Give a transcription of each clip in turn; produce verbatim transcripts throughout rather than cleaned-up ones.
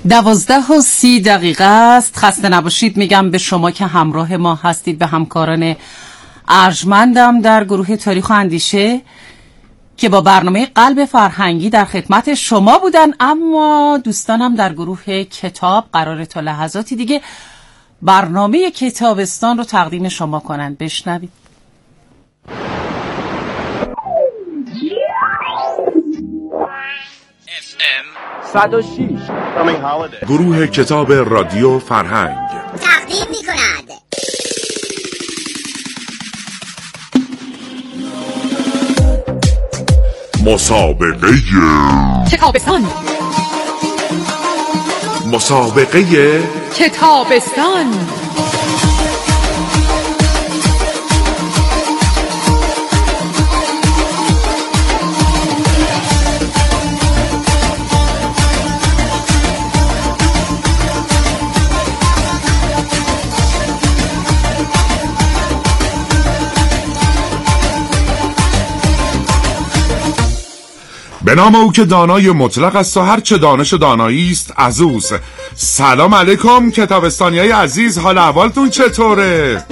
دوازده و سی دقیقه است. خسته نباشید میگم به شما که همراه ما هستید، به همکاران ارجمندم در گروه تاریخ و اندیشه که با برنامه قلب فرهنگی در خدمت شما بودن. اما دوستانم در گروه کتاب قراره تا لحظاتی دیگه برنامه کتابستان رو تقدیم شما کنند. بشنوید. صد و شش گروه کتاب رادیو فرهنگ تقدیم می کند مسابقه کتابستان. مسابقه کتابستان. به نام او که دانای مطلق است و هر چه دانش و دانایی است از اوست. سلام علیکم کتابستانیای عزیز، حال احوالتون چطوره؟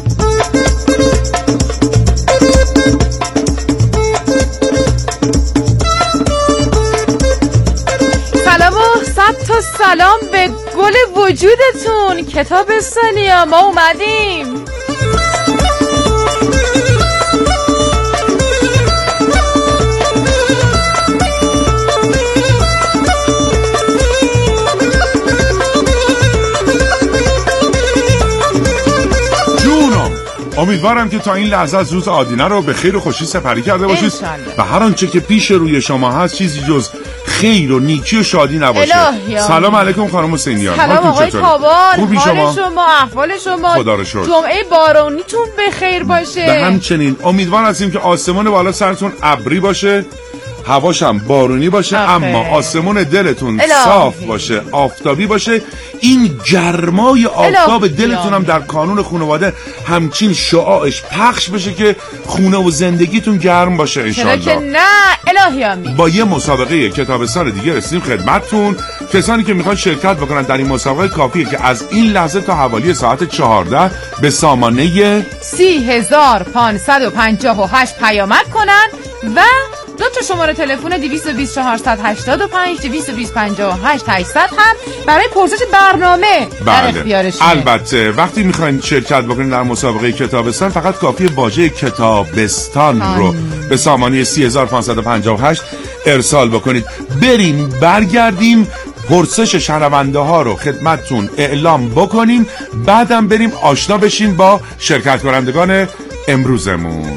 سلام و صد تا سلام به گل وجودتون کتابستانیا، ما اومدیم. امیدوارم که تا این لحظه از روز آدینه رو به خیر و خوشی سپری کرده باشید و هر آنچه که پیش روی شما هست چیزی جز خیر و نیکی و شادی نباشه. سلام علیکم خانم حسینیان. سلام آقای تابان. خوبی شما؟ شما احوال شما؟ خدا رو شکر. جمعه بارونیتون به خیر باشه. به همچنین امیدوار هستیم که آسمان بالا سرتون ابری باشه، هواش هم بارونی باشه، آخه. اما آسمون دلتون الهی. صاف باشه، آفتابی باشه. این گرمای آفتاب دلتون هم در کانون خانواده همچین شعاعش پخش بشه که خونه و زندگیتون گرم باشه انشالله. که نه الهی آمین. با یه مسابقه کتابستان دیگه رسیدیم خدمتتون. کسانی که میخوان شرکت بکنن در این مسابقه کافیه که از این لحظه تا حوالی ساعت چهارده به سامانه سی هزار پانصد و پنجاه و هشت پیامک کنن و دو تا شماره تلفن دویست و بیست چهارصد و هشتاد و پنج دویست و بیست پنجاه و هشت هشتصد هم برای پرسش برنامه در اختیارشونه. البته وقتی میخواین شرکت بکنید در مسابقه کتابستان فقط کافیه واژه کتابستان آن. رو به سامانه سی هزار پانصد و پنجاه و هشت ارسال بکنید. بریم برگردیم پرسش شنونده ها رو خدمتتون اعلام بکنیم، بعدم بریم آشنا بشیم با شرکت کنندگان امروزمون.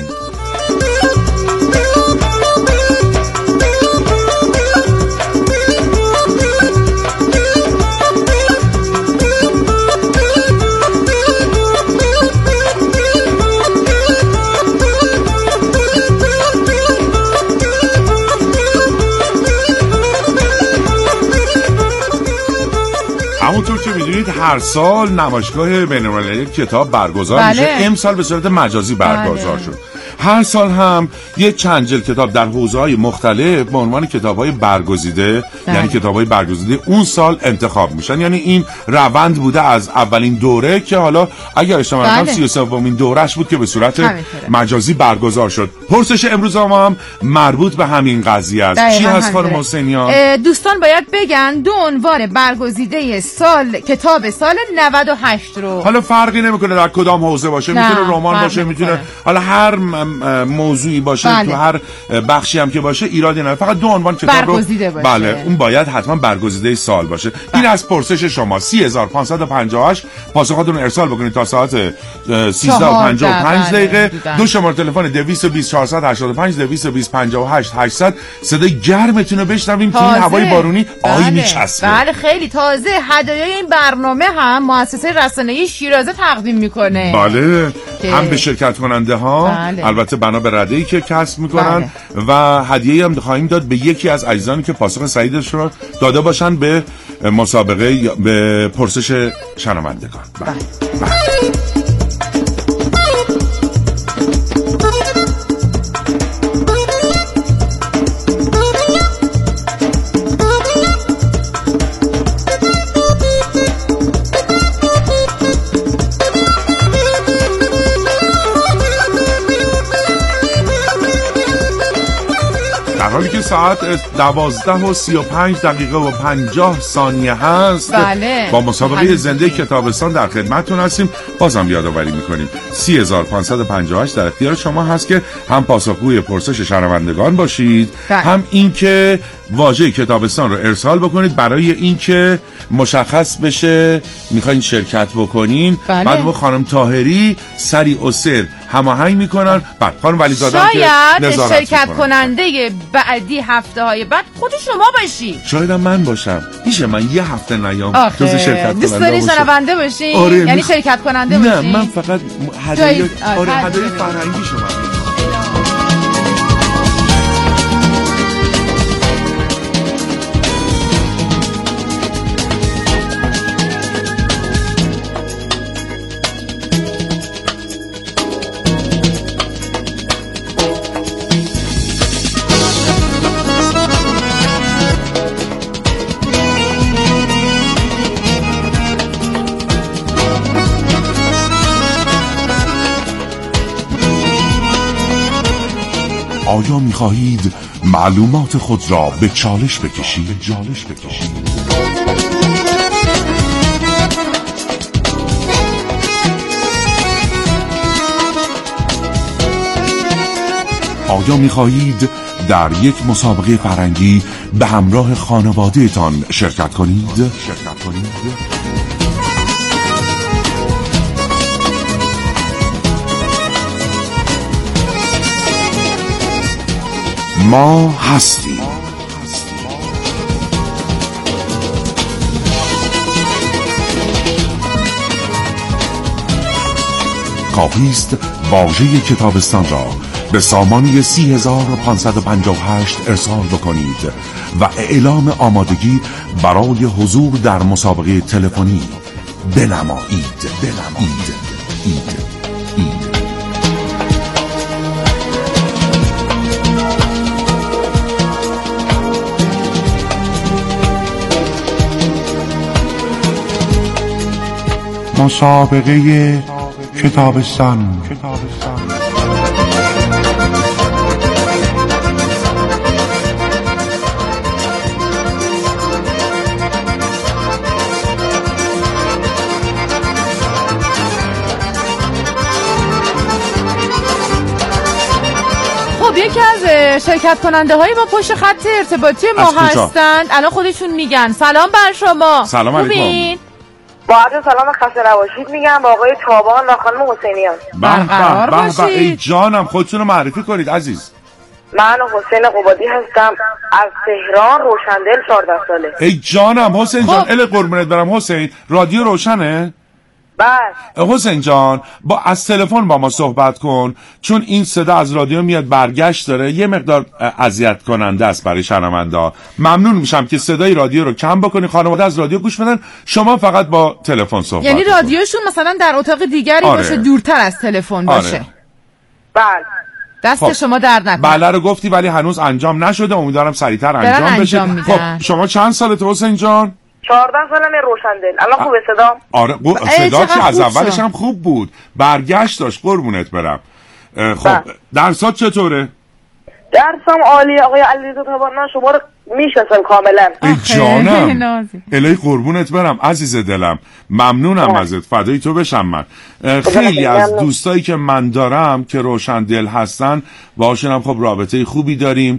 همونطور که میدونید هر سال نمایشگاه بین‌المللی کتاب برگزار بله. میشه. امسال به صورت مجازی برگزار بله. شد. هر سال هم یه چند جلد کتاب در حوزه‌های مختلف به عنوان کتاب‌های برگزیده بله. یعنی کتاب‌های برگزیده اون سال انتخاب میشن. یعنی این روند بوده از اولین دوره که حالا اگر اشتباه نکنم سی و سومین دورهش بود که به صورت مجازی برگزار شد. پرسش امروز ما هم مربوط به همین قضیه است. چی هست خانم حسینیان؟ دوستان باید بگن دو عنوان برگزیده سال کتاب سال نود و هشت رو. حالا فرقی نمیکنه در کدام حوزه باشه، میتونه رمان باشه، میتونه حالا هر موضوعی باشه بله. تو هر بخشی هم که باشه ایرادی نداره، فقط دو عنوان کتاب رو بله اون باید حتما برگزیده سال باشه. بله. این از پرسش شما سی هزار پانصد و پنجاه و هشت پاسخاتون ارسال بکنید تا ساعت سیزده و پنجاه و پنج دقیقه. دو شماره تلفن دویست و بیست چهارصد و هشتاد و پنج دویست و بیست پنجاه و هشت هشتصد. صدای گرمتون رو بشنویم تو این هوای بارونی. آی میچسبه. بله خیلی تازه. هدایای این برنامه هم مؤسسه رسانه‌ای شیرازه تقدیم میکنه. بله هم به شرکت کننده ها بله. البته بنا به رده‌ای که کسب میکنن بله. و هدیه‌ای هم خواهیم داد به یکی از عزیزانی که پاسخ صحیحش رو داده باشن به مسابقه به پرسش شنوندگان. بله. بله. ساعت دوازده و سی و پنج دقیقه و پنجاه ثانیه هست. بله. با مسابقه زنده کتابستان در خدمتتون هستیم. بازم یادآوری میکنیم سی هزار و پانصد و پنجاه و هشت در اختیار شما هست که هم پاسخگوی پرسش شنوندگان باشید، بله. هم اینکه واژه کتابستان رو ارسال بکنید برای اینکه مشخص بشه میخواین شرکت بکنین. بله. بعد با خانم طاهری سری و سر هماهنگ میکنن. بعد خانم ولیزاده شاید شرکت کننده بعدی هفته های بعد خود شما باشی. شاید من باشم. میشه من یه هفته نیام جز شرکت کننده دوست داری شنونده باشی؟ آره یعنی میخ... شرکت کننده نه باشی؟ نه من فقط هدیه آره هدیه فرهنگی شما. آیا می‌خواهید معلومات خود را به چالش بکشید؟ به چالش بکشید. آیا می‌خواهید در یک مسابقه فرهنگی به همراه خانواده‌تان شرکت کنید؟ شرکت کنید؟ ما هستیم. کافی است واژه کتابستان را به سامانه سی هزار و پانصد و پنجاه و هشت ارسال بکنید و اعلام آمادگی برای حضور در مسابقه تلفنی بنمایید. بنمایید. اید. اید. مسابقه کتابستان. خب یکی از شرکت کننده های ما پشت خط ارتباطی ما هستند. الان خودشون میگن. سلام بر شما. سلام علیکم. با عرض سلام خسته نباشید میگم با آقای تابان و خانم حسینیان. برقرار باشید. ای جانم خودتون رو معرفی کنید عزیز. من حسین قبادی هستم از تهران، روشندل، چهارده ساله. ای جانم حسین جان ال قربونت برم. حسین رادیو روشنه؟ بله. حسین جان با از تلفن با ما صحبت کن چون این صدا از رادیو میاد برگشت داره یه مقدار اذیت کننده است برای شنونده. ممنون میشم که صدای رادیو رو کم بکنی. خانواده از رادیو گوش بدن، شما فقط با تلفن صحبت. یعنی رادیوشون مثلا در اتاق دیگری آره. باشه، دورتر از تلفن باشه. آره. بله. دست خب. شما درد نکنه. بله رو گفتی ولی هنوز انجام نشده. امیدوارم سریعتر انجام, انجام بشه. خب شما چند سالته حسین جان؟ چهارده سالمه، روشندل. الان خوبه صدا؟ آره صدا چه از اولش هم خوب بود، برگشت داشت قربونت برم. خب درسات چطوره؟ درسم عالی آقای علیرضا تابان. من شما رو میشناسم کاملا. ای جانم الهی قربونت برم عزیز دلم، ممنونم ازت، فدای تو بشم. من خیلی از دوستایی که من دارم که روشندل هستن باهاشون هم خب رابطه خوبی داریم.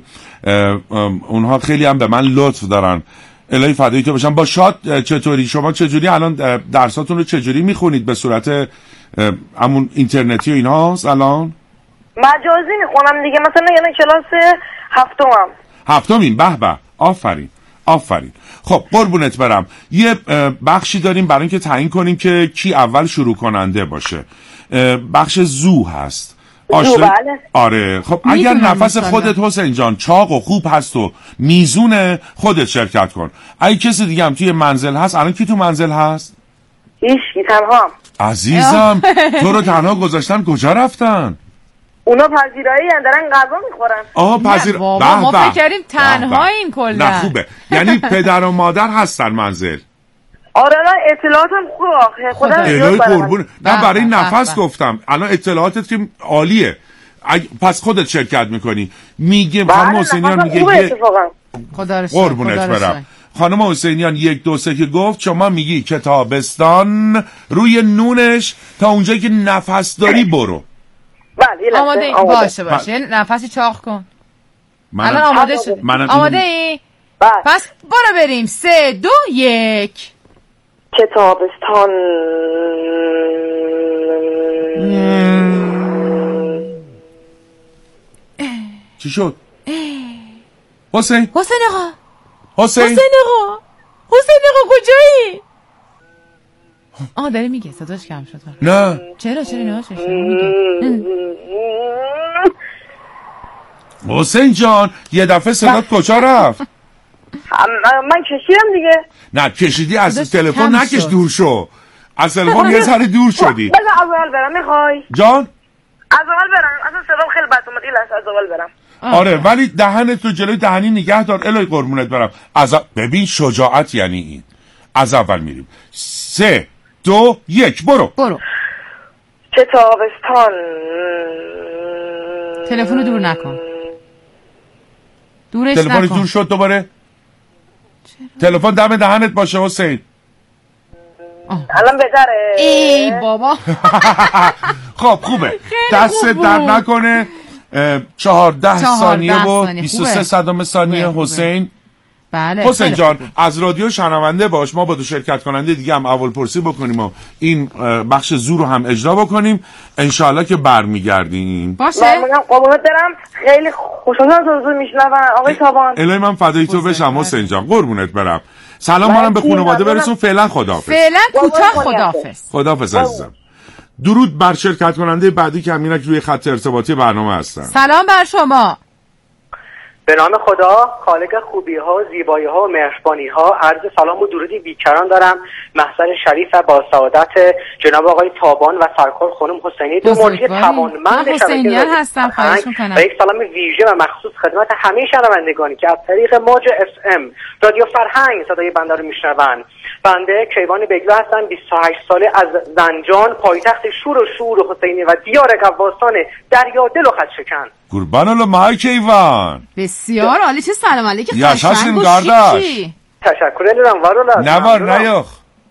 اونها خیلی هم به من لطف دارن. الهی فدای تو بشم. با شاد چطوری؟ شما چجوری الان درساتون رو چجوری میخونید؟ به صورت همون اینترنتی و اینهاست الان؟ مجازی میخونم دیگه، مثلا یعنی کلاس هفتمم. هفتمین؟ به به، آفرین آفرین. خب قربونت برم. یه بخشی داریم برای اینکه تعیین کنیم که کی اول شروع کننده باشه. بخش زو هست. آشنا... بله. آره خب اگر نفس خودت حسین جان چاق و خوب هست و میزونه خودت شرکت کن. اگه کسی دیگه هم توی منزل هست، الان کی تو منزل هست؟ هیچکی، تنها. عزیزم تو رو تنها گذاشتن کجا رفتن؟ اونا پذیرایی هستن، دارن غذا میخورن. آه پذیر بابا ما فکر کردیم تنهاییم کلا. نه خوبه، یعنی پدر و مادر هستن منزل. آره نه اطلاعاتم خوبه خدا الهی قربون. نه برای نفس گفتم. الان اطلاعاتت که عالیه. پس خودت شرکت میکنی. میگه خانم حسینیان میگه یه خدا رو قربونت برم. خانم حسینیان یک دو سه که گفت شما میگی که تابستان روی نونش تا اونجایی که نفس داری برو. بله آماده ای؟ باشه باشه یه نفسی چاق کن. الان آماده شد. آماده ای؟ بله. پس برو بریم. سه دو یک. که تابستان چی شد؟ حسین حسین آقا حسین حسین آقا حسین آقا کجایی؟ آه داره میگه صداش کم شد. نه چرا چرا نهاش میگه حسین جان یه دفعه صدات کجا رفت؟ من کشیدم دیگه. نه کشیدی از تلفن نکش دور شو. از تلفن یه ذره دور شدی. بذار اول برم میخوای؟ جان؟ از اول برم. اصلا صدام خیلی بد اومد. ایل از اول برم. آره ولی دهنت تو جلوی دهنی نگه دار. الهی قربونت برم. از ببین شجاعت یعنی این. از اول میریم. سه دو یک برو. برو. که تابستان تلفن دور نکن. دورش تلفن نکن. دور شد دوباره. تلفن دم دهنت باشه حسین. الان بهتره. ای بابا. خب خوبه. دست در نکنه. چهارده ثانیه و بیست و سه صدم ثانیه. حسین بله حسین جان از رادیو شنونده باش. ما با دو شرکت کننده دیگه هم اول پرسی بکنیم و این بخش زور رو هم اجرا بکنیم. انشالله که برمیگردیم. باشه. من قربونت برم. خیلی خوشحالم از حضور میشنوم آقای تابان. الهی من فدای تو بشم حسین جان. قربونت برم. سلام منم به خانواده برسون. فعلا خداحافظ. فعلا کوتاه خداحافظ. خداحافظ عزیزم. درود بر شرکت کننده بعدی که همینک روی خط ارتباطی برنامه هستن. سلام بر شما. به نام خدا خالق خوبی ها، زیبایی ها و مهربانی ها عرض سلام و درودی بیکران دارم محضر شریف و با سعادت جناب آقای تابان و سرکار خانم حسینی دو مرجع توانمند حسینیان هستم. خواهش میکنم. و یک سلام ویژه و مخصوص خدمت همه شنوندگانی که از طریق موج اف ام رادیو فرهنگ صدای بنده رو میشنوند. بنده کیوان بگلو هستم. بیست و هشت ساله از زنجان پایتخت شور و شور و حسینی و دیار قواستان دریا دل و خدشکن. قربان الله مای کیوان. بسیار عالی. چه سلام علیکم. یاشاشین گارداش. تشکر ادم وارولا. نوار نیاخ.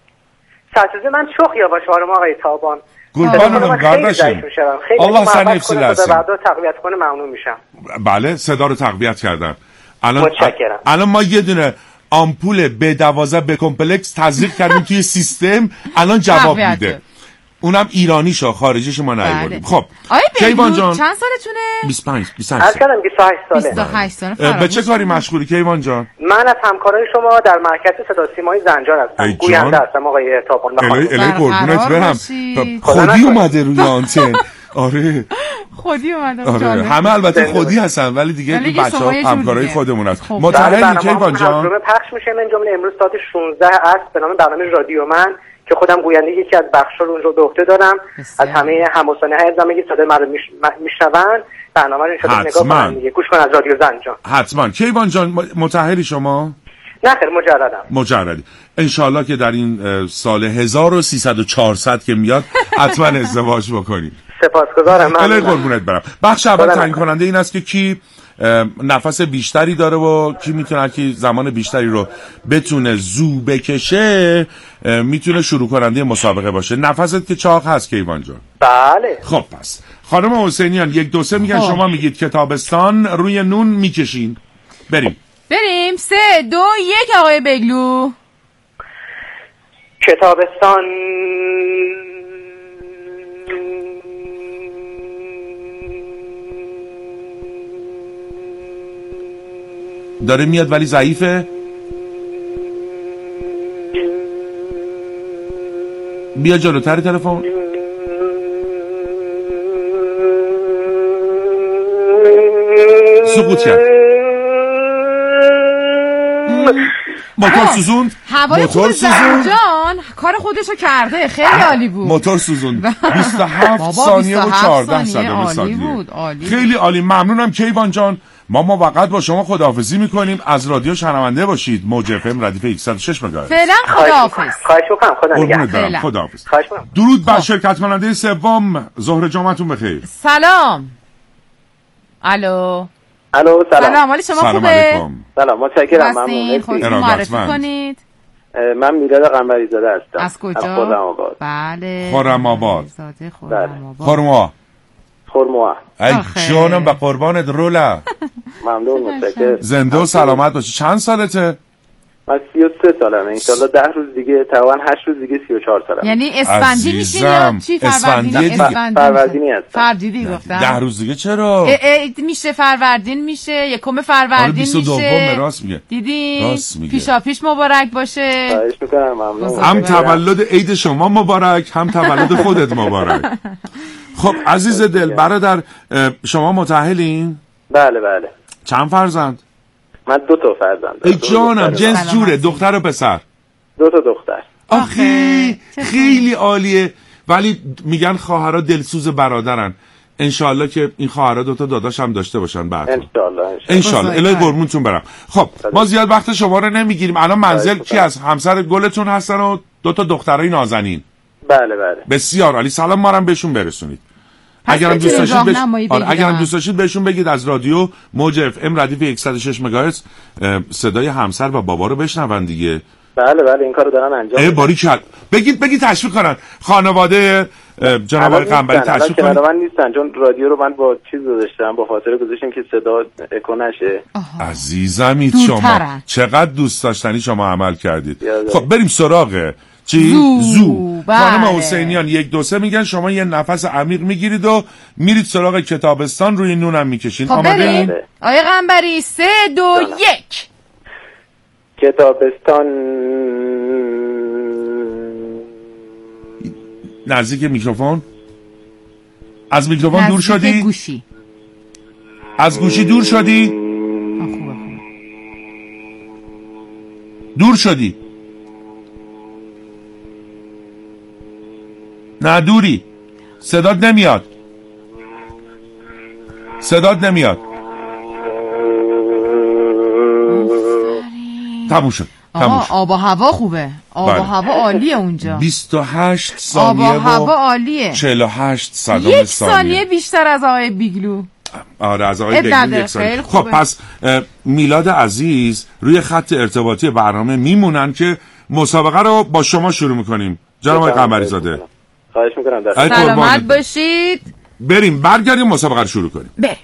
ساتزه من چوخ یا باش وارم آقای تابان. قربان الله گارداشین. الله سن افسی لازم. بعدا تقویت کنه ممنون میشم. بله صدا رو تقویت کردم. الان متشکرم. الان ما یه دونه آمپول به دوازده به کمپلکس تزریق کردیم توی سیستم. الان جواب میده. اونم ایرانیشو خارجیش ما نیاوردیم. خب کیوان جان چند سالتونه؟ بیست و پنج بیست و هشت سال. بیست و هشت ساله. بیست و هشت ساله. به چه کاری مشغولی کیوان جان؟ من از همکارای شما در مرکز صدا سیمای زنجان هستم. گوینده هستم آقای تابان. الهی الهی قربونت برم. خودی اومده روی آنتن. آره خودی اومده. آره. همه البته خودی هستن ولی دیگه بچه‌ها همکارای خودمون هستن. متأهل کیوان جان. برنامه پخش میشه من جمله امروز ساعت شانزده است به نام برنامه رادیو من که خودم گوینده یکی از بخش‌ها رو اونجا به عهده دارم. از همه هموسنه های زمانی که صدای من رو میشنون برنامه رو ان شاءالله نگاه کنن دیگه. گوش کن از رادیو زنجان. حتما. کیوان جان متأهلی شما؟ نه خیر مجردم. مجردی. انشالله که در این سال هزار و سیصد و چهارصد که میاد حتما ازدواج بکنید. سپاسگزارم. من الهی قربونت برم. بخش اول تعیین کننده این است که کی نفس بیشتری داره و کی میتونه که زمان بیشتری رو بتونه زو بکشه میتونه شروع کننده مسابقه باشه. نفست که چاق هست کیوان جان؟ بله. خب پس خانم حسینیان یک دو سه میگن شما میگید که تابستان روی نون میکشین. بریم بریم. سه دو یک آقای بگلو. که تابستان داره میاد ولی ضعیفه. بیا جلوتر تلفن. سقوط کرد. موتور سوزوند. هوای خوب زنجان کار خودشو کرده. خیلی عالی بود. موتور سوزوند. بیست و هفت ثانیه و چهارده صدم ثانیه. خیلی عالی. ممنونم کیوان جان. ما موقت با شما خداحافظی میکنیم. از رادیو شنونده باشید. موج اف ام ردیف صد و شش مگاهرتز. فعلا خداحافظ. خواهش میکنم. خدا نگهدار. خداحافظ. خداحافظ.. درود بر شرکت کننده سوم زهره جامتون بخیر. سلام. سلام. خداحافظ. خداحافظ. درود بر شرکت کننده سوم زهره جامتون بخیر. سلام. خداحافظ. خداحافظ. درود بر شرکت کننده سوم زهره جامتون بخیر. سلام. الو الو سلام. سلام، حال شما سلام خوبه؟ علیکم. سلام، متشکرم. ممنون. خودتون ارادتمند. معرفی کنید. من میلاد قنبری زاده هستم. از کجا؟ از خرم آباد. بله. خرم آباد. زاده خرم آباد. خرموا. خرموا. ای جانم به قربانت رولا. ممنون، متشکرم. زنده و سلامت باشی. چند سالته؟ من سی و سه سالمه. انشالله ده روز دیگه، تقریبا هشت روز دیگه سی و چهار سالمه. یعنی اسفندی میشین یا چی؟ فروردین؟ اسفندی. فروردینی هستم. فروردینی گفتم. ده روز دیگه چرا؟ اه اه میشه فروردین میشه، یکم فروردین میشه. بیست و دوم راست میگه. دیدین؟ راست میگه. پیشا پیش مبارک باشه. خواهش میکنم. ممنون. هم تولد عید شما مبارک، هم تولد خودت مبارک. خب عزیز دل، برادر شما متأهلین؟ بله بله. چند فرزند؟ من دو تا فرزند ای جانم، جنس جوره، دختر و پسر؟ دو تا دختر. آخه خیلی عالیه. ولی میگن خواهرها دلسوز برادرن. انشالله که این خواهرها دو تا داداش هم داشته باشن بعد. انشالله انشالله. الهی قربونتون برم. خب ما زیاد وقت شما رو نمیگیریم. الان منزل کی از همسر گلتون هستن و دو تا دخترای نازنین؟ بله بله. بسیار عالی. سلام ما رو بهشون برسونید. اگرم دوست داشتید بش... آره اگرم دوست داشتید بهشون بگید از رادیو موج اف ام ردیف صد و یک و شش مگاهرتز صدای همسر و بابا رو بشنون دیگه. بله بله، این کارو دارن انجام میدن. باری کرد. بگید بگید تشویق کنن. خانواده جناب آقای قنبری تشویق کنن. من نیستن چون رادیو رو من با چیز گذاشتم، با فاصله گذاشتم که صدا اکو نشه. عزیزمید شما چقدر دوست داشتنی شما عمل کردید. خب بریم سراغ چی؟ زو, زو. بله. خانم حسینیان یک دو سه میگن، شما یه نفس عمیق میگیرید و میرید سراغ کتابستان، روی نونم میکشین. خب آماده این؟ آقای قنبری سه دو یک. کتابستان. نزدیک میکروفون. از میکروفون دور شدی؟ نزدیک گوشی. از گوشی دور شدی؟ خوبه خوبه. دور شدی؟ نه دوری. صدات نمیاد. صدات نمیاد. تموم شد. آقا آب و هوا خوبه. آب بله. و هوا عالیه اونجا. بیست و هشت ثانیه آب و هوا عالیه. چهل و هشت صدام یک ثانیه. ثانیه بیشتر از آقای بیگلو. آره از آقای بیگلو یک ثانیه. خب پس میلاد عزیز روی خط ارتباطی برنامه میمونن که مسابقه رو با شما شروع میکنیم. جناب آقای قنبری زاده خواهش میکنم. سلامت باشید. بریم برگردیم مسابقه رو شروع کنیم. بریم.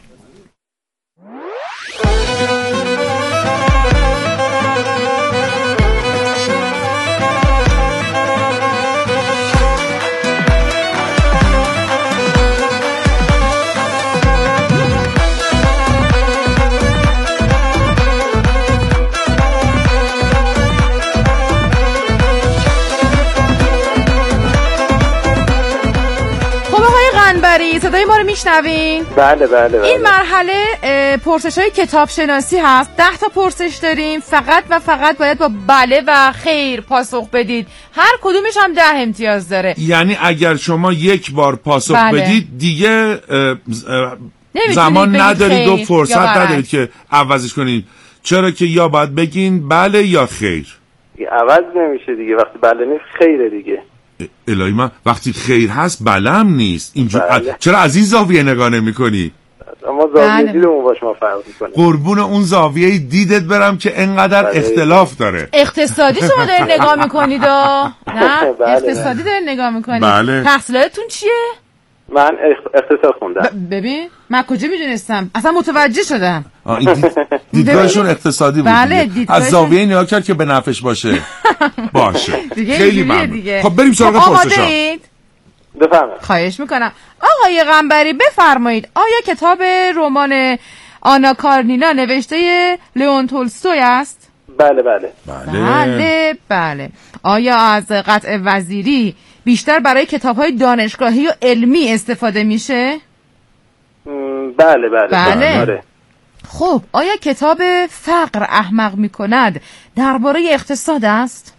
صدای ما رو میشنوین؟ بله بله بله. این مرحله پرسش های کتاب شناسی هست. ده تا پرسش داریم. فقط و فقط باید با بله و خیر پاسخ بدید. هر کدومش هم ده امتیاز داره. یعنی اگر شما یک بار پاسخ بله. بدید دیگه اه اه زمان ندارید و فرصت ندارید که عوضش کنید. چرا که یا باید بگین بله یا خیر. عوض نمیشه دیگه. وقتی بله نیست خیره دیگه. الهی من وقتی خیر هست بلم نیست اینجور. بله. چرا از این زاویه نگاه نمی کنی؟ اما زاویه بله. دیدمون باش ما فرق میکنه. قربون اون زاویه دیدت برم که انقدر بله. اختلاف داره. اقتصادی شما دارین نگاه میکنید نه؟ بله. اقتصادی دارین نگاه میکنید. بله. تحصیلاتتون چیه؟ من اقتصاد خوندم. ب- ببین من کجا میدونستم اصلا متوجه شدم. این دید... دیدگاهشون اقتصادی بود. بله دیدگاهشون... از زاویه نگاه کرد که به نفعش باشه. باشه خیلی ممنون. خب بریم سراغ پرسش‌ها. بفرمایید. خواهش میکنم. آقای قنبری بفرمایید آیا کتاب رمان آنا کارنینا نوشته لئون تولستوی است؟ بله بله. بله بله بله. آیا از قطع وزیری بیشتر برای کتاب‌های دانشگاهی و علمی استفاده میشه؟ بله بله. بله. بله. خب آیا کتاب فقر احمق میکند درباره اقتصاد است؟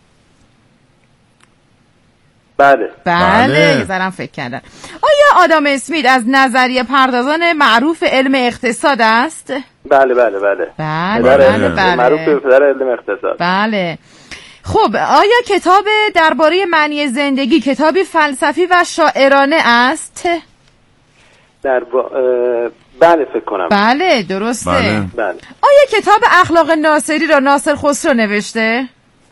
بله. بله یه ذرم فکر کردم. آیا آدام اسمیت از نظریه پردازان معروف علم اقتصاد است؟ بله بله بله. بله بله بله. معروف به پدر علم اقتصاد. بله. خب آیا کتاب درباره معنی زندگی کتابی فلسفی و شاعرانه است؟ در با... بله فکر کنم. بله درسته. بله. بله. آیا کتاب اخلاق ناصری را ناصر خسرو نوشته؟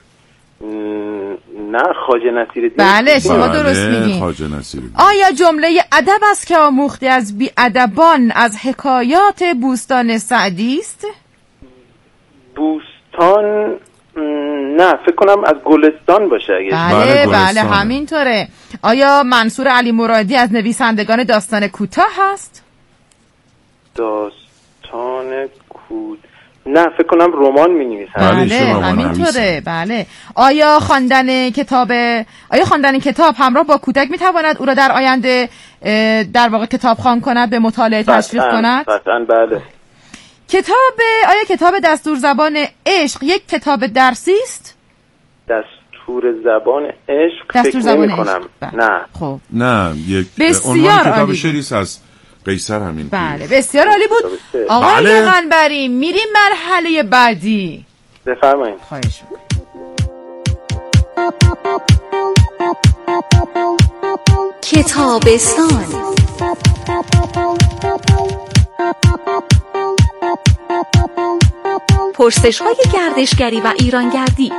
نه خواجه نصیرالدین. بله شما بله، درست میگین. خواجه نصیرالدین. آیا جمله ادب است که آموختی از بی ادبان از حکایات بوستان سعدی است؟ بوستان نه فکر کنم از گلستان باشه اگه. بله بله، بله همینطوره. آیا منصور علی مرادی از نویسندگان داستان کوتاه هست؟ داستان کوتاه نه فکر کنم رمان می‌نویسن. بله، بله ایشون رمان همینطوره. نویسن. بله. آیا خواندن کتاب آیا خواندن کتاب همراه با کودک میتواند او را در آینده اه، در واقع کتابخوان کند، به مطالعه تشویق قطعاً، کند؟ قطعاً بله. کتاب آیا کتاب دستور زبان عشق یک کتاب درسی است؟ دستور زبان عشق دستور فکر زبان نمی‌کنم. عشق. بله. نه. خب نه یک بسیار عنوان عالی کتاب بود. شعری است از قیصر همین. بله بسیار عالی بود. آقای بله. قنبری میریم مرحله بعدی. بفرمایید. خواهش می‌کنم. کتابستان. پرسش های گردشگری و ایرانگردی.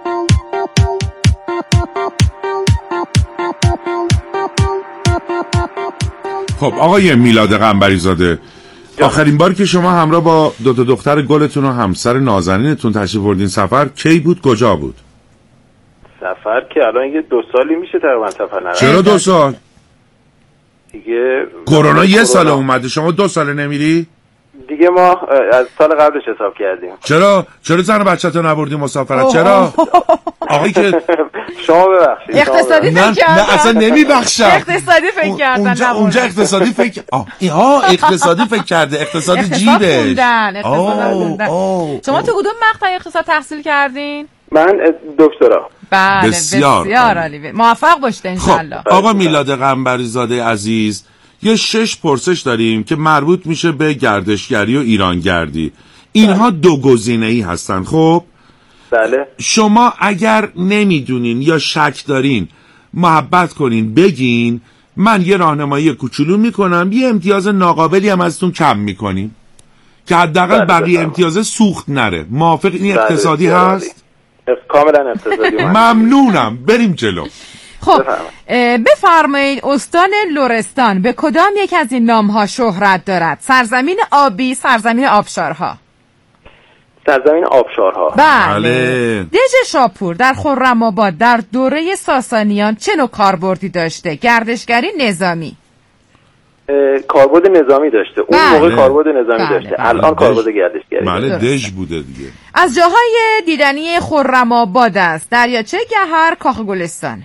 خب آقای میلاد قنبری زاده، آخرین بار که شما همراه با دو تا دختر گلتون و همسر نازنینتون تشریف بردین سفر کی بود، کجا بود؟ سفر که الان یه دو سالی میشه تقریبا سفر نرم. چرا دو سال؟ دیگه کرونا یه سال اومده، شما دو ساله نمیری؟ دیگه ما از سال قبلش حساب کردیم. چرا چرا زن و بچه‌تو نبردی مسافرت؟ چرا آقایی که شما ببخشید. اقتصادی نه فکر کردم. نه اصلا نمیبخشم. اقتصادی فکر اون- کردن. اونجا نبردن. اونجا اقتصادی فکر آه ها اقتصادی فکر کرده، اقتصاد اقتصاد جیبش. خوندن، اقتصاد آه، خوندن. آه، شما آه. تو کدوم مقطع اقتصاد تحصیل کردین؟ من دکترا. بله بسیار بسیار عالی. عالی. موفق باشید انشالله. خب آقا میلاد قنبری زاده عزیز، یه شش پرسش داریم که مربوط میشه به گردشگری و ایرانگردی. اینها دو گزینه‌ای هستن. خب بله. شما اگر نمیدونین یا شک دارین محبت کنین بگین، من یه راهنمایی کوچولو میکنم، یه امتیاز ناقابلی هم ازتون کم میکنیم که حداقل بله، بقیه بفرمایید. امتیاز سوخت نره. موافق این بله، اقتصادی بسیار هست؟ عالی. کاملا اقتصادی. ممنونم، بریم جلو. خب بفرمایید. اه، بفرمایید استان لرستان به کدام یک از این نام‌ها شهرت دارد؟ سرزمین آبی، سرزمین آبشارها. سرزمین آبشارها. بله. بله. دژ شاپور در خرم‌آباد در دوره ساسانیان چه نوع کاربردی داشته؟ گردشگری نظامی. اه، کاربرد نظامی داشته. اون بله. موقع کاربرد نظامی بله، داشته. بله. الان دژ- کاربرد گردشگری. بله درسته. دژ بوده دیگه. از جاهای دیدنی خرم‌آباد است دریاچه گهر، کاخ گلستان.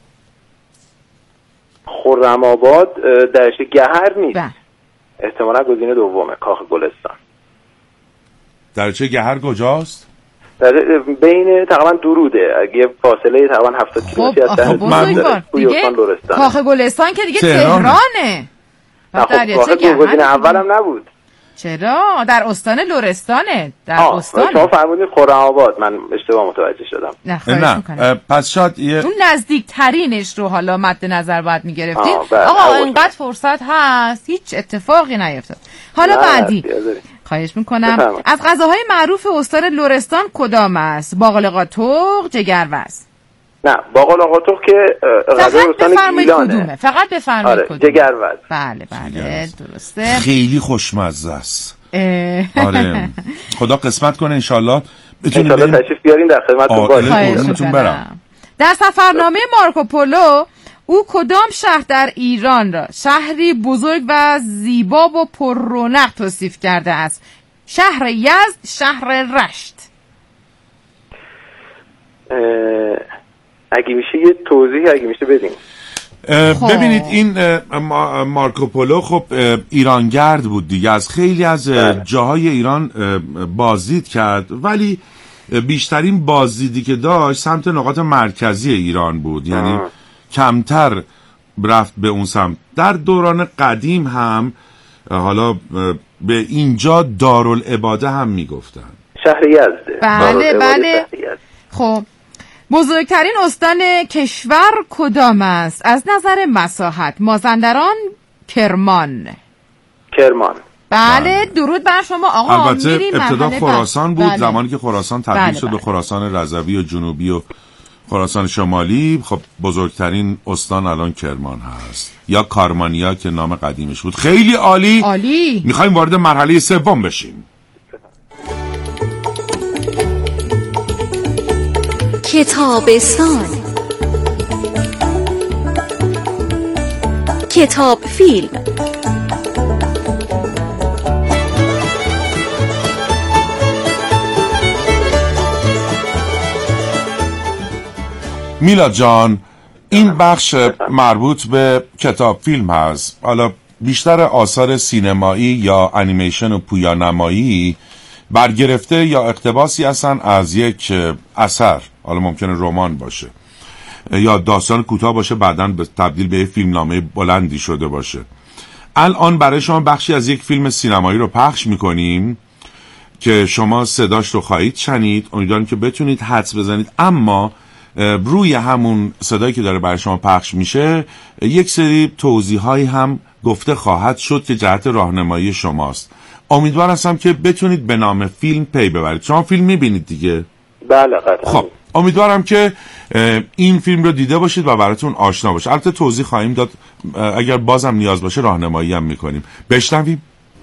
خرم‌آباد اه، دشت گهر نیست. بله. احتمالا گزینه دومه، کاخ گلستان. درچه گهر کجاست؟ در بین تقریبا دروده، اگه فاصله تقریبا هفتاد خب کیلومتری از آخه شهر بزرگوار توی دیگه استان لرستان. کاخ گلستان که دیگه تهرانه. تهرانه. و نه، خب دریاچه کاخ گهر گزینه دیگه. اولم نبود. چرا؟ در استان لرستانه. در آه، استان. شما فرمودید خرم‌آباد، من اشتباه متوجه شدم. نه خواهش نه میکنم. اه، پس شاید یه اون نزدیک ترینش رو حالا مد نظر باید میگرفتین. آه، بله. آقا حواس اینقدر فرصت هست هیچ اتفاقی نیفتاد. حالا نه، بعدی بیازاری. خواهش میکنم بفرمایید. از غذاهای معروف استان لرستان کدام است؟ باقلا قاتق، جگروز. نه باقلا قاتق که اه، غذای فقط استان بفرمایید گیلانه. کدومه. فقط بفرمایید آره، کدومه. جگروز. بله بله درسته. خیلی خوشمزه است. اه. آره خدا قسمت کنه انشالله بتونیم انشالله بریم. تشریف بیارین در خدمتتون آره. باشیم. خواهش قربونتون می‌کنم. برم. در سفرنامه مارکوپولو او کدام شهر در ایران را شهری بزرگ و زیبا و پر رونق توصیف کرده است؟ شهر یزد، شهر رشت. اه، اگه میشه یه توضیح اگه میشه بدین. اه، خب. ببینید این اه، ما- مارکوپولو خب اه، ایرانگرد بود دیگه، از خیلی از اه، جاهای ایران اه، بازدید کرد، ولی اه، بیشترین بازدیدی که داشت سمت نقاط مرکزی ایران بود، یعنی آه. کمتر رفت به اون سمت. در دوران قدیم هم اه، حالا اه، به اینجا دارالعباده هم میگفتن. شهر یزده. بله، دارالعباده بله. شهر یزد. خب بزرگترین استان کشور کدام است؟ از نظر مساحت مازندران، کرمان. کرمان. بله درود بر شما آقا. البته ابتدا خراسان بود. بله. زمانی که خراسان تبدیل بله شد بله. به خراسان رضوی و جنوبی و خراسان شمالی، خب بزرگترین استان الان کرمان هست یا کارمانیا که نام قدیمش بود. خیلی عالی عالی. میخوایم وارد مرحله سوم بشیم. کتابستان. کتاب فیلم. میلاد جان، این بخش مربوط به کتاب فیلم هست. حالا بیشتر آثار سینمایی یا انیمیشن و پویانمایی برگرفته یا اقتباسی هستن از یک اثر، حالا ممکنه رمان باشه یا داستان کوتاه باشه بعداً تبدیل به فیلمنامه بلندی شده باشه. الان برای شما بخشی از یک فیلم سینمایی رو پخش میکنیم که شما صداش رو خواهید شنید. امیدوارم که بتونید حدس بزنید، اما روی همون صدایی که داره برای شما پخش میشه یک سری توضیحایی هم گفته خواهد شد که جهت راهنمایی شماست. امیدوار هستم که بتونید به نام فیلم پی ببرید. شما فیلم میبینید دیگه؟ بله قطعا. خب امیدوارم که این فیلم رو دیده باشید و براتون آشنا باشه. البته توضیح خواهیم داد، اگر بازم نیاز باشه راهنمایی هم میکنیم. بشنویم.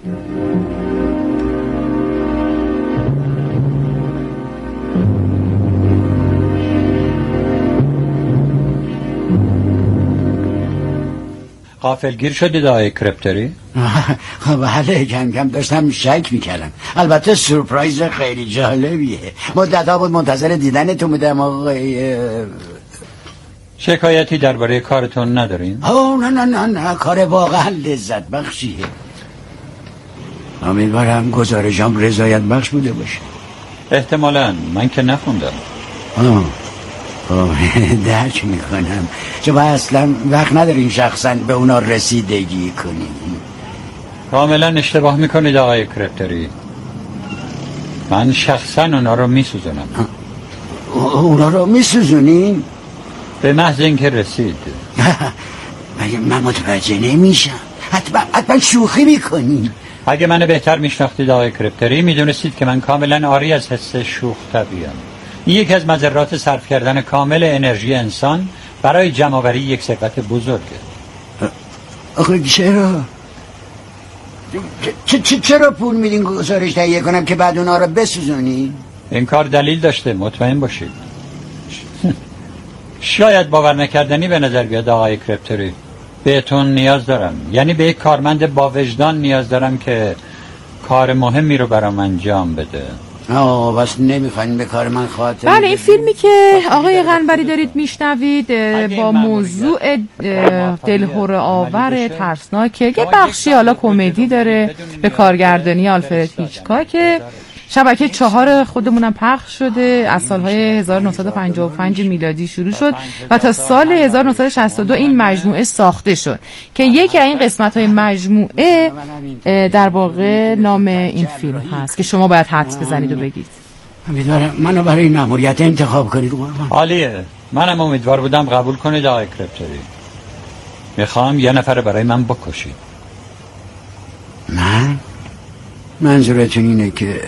غافلگیر شدید آقای کرپتری؟ بله کم کم داشتم شک میکردم. البته سورپرایز خیلی جالبیه. مدت ها بود منتظر دیدنتون بودم آقای. شکایتی درباره کارتون ندارین؟ اوه نه نه نه نه کار واقعا لذت بخشیه. امیدوارم گزارشام رضایت بخش بوده باشه. احتمالاً، من که نخوندم. آه درک میکنم. شما اصلا وقت ندارین شخصا به اونا رسیدگی کنید. کاملا اشتباه میکنید آقای کرپتری. من شخصا اونا رو میسوزنم. اونا رو میسوزونین؟ به محض اینکه رسید. مگه من متوجه نمیشم. حتما حتما شوخی میکنید. اگه منو بهتر میشناختید آقای کرپتری میدونستید که من کاملا عاری از حس شوخ طبعیم. این یکی از مضرات صرف کردن کامل انرژی انسان برای جمع‌آوری یک ثروت بزرگه. آخه چرا؟ چ- چ- چرا پول میدین گزارش تهیه کنم که بعد اونا رو بسوزونی؟ این کار دلیل داشته، مطمئن باشید. شاید باور نکردنی به نظر بیاد آقای کرپتری. بهتون نیاز دارم، یعنی به یک کارمند با وجدان نیاز دارم که کار مهمی رو برام انجام بده. آه بس نمیخواین به کار من خاطر. بله این فیلمی که آقای قنبری دارید میشنوید با موضوع دلهره آور ترسناکه. یه بخشی حالا کمدی داره به کارگردانی آلفرد هیچکاک. شبکه چهار خودمونم پخش شده. از سالهای هزار و نهصد و پنجاه و پنج میلادی شروع شد و تا سال هزار و نهصد و شصت و دو این مجموعه ساخته شد که یکی از این قسمت‌های مجموعه در واقع نام این فیلم هست که شما باید حدس بزنید و بگید. امیدوارم منو برای مأموریت انتخاب کنید. عالیه، منم امیدوار بودم قبول کنید آقای کرپتری. میخوام یه نفر برای من بکشید. من؟ منظورتون اینه که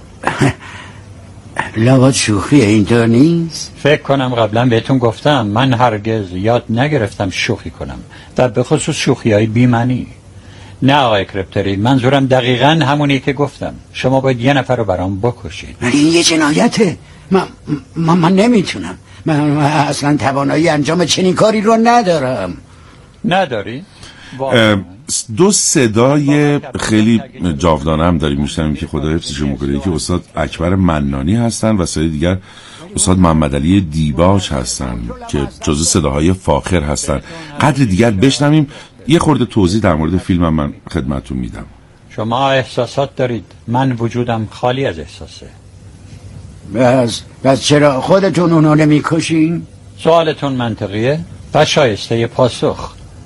لابد شوخی اینطور نیست؟ فکر کنم قبلا بهتون گفتم من هرگز یاد نگرفتم شوخی کنم و به خصوص شوخی های بی‌معنی. نه آقای کرپتری، منظورم دقیقاً همونی که گفتم. شما باید یه نفر رو برام بکشید. ولی این یه جنایته. من, من, من نمیتونم. من اصلا توانایی انجام چنین کاری رو ندارم. نداری؟ دو صدای خیلی جاودانه هم داریم میشنویم که خدا حفظشون میکنه، که استاد اکبر منانی هستن و صدای دیگر استاد محمد علی دیباج هستن که جزو صداهای فاخر هستن. قدر دیگر بشنویم. یه خورده توضیح در مورد فیلم من خدمتتون میدم. شما احساسات دارید، من وجودم خالی از احساسه. بس بس چرا خودتون اونو نمیکشین؟ سوالتون منطقیه و شایسته پاسخ.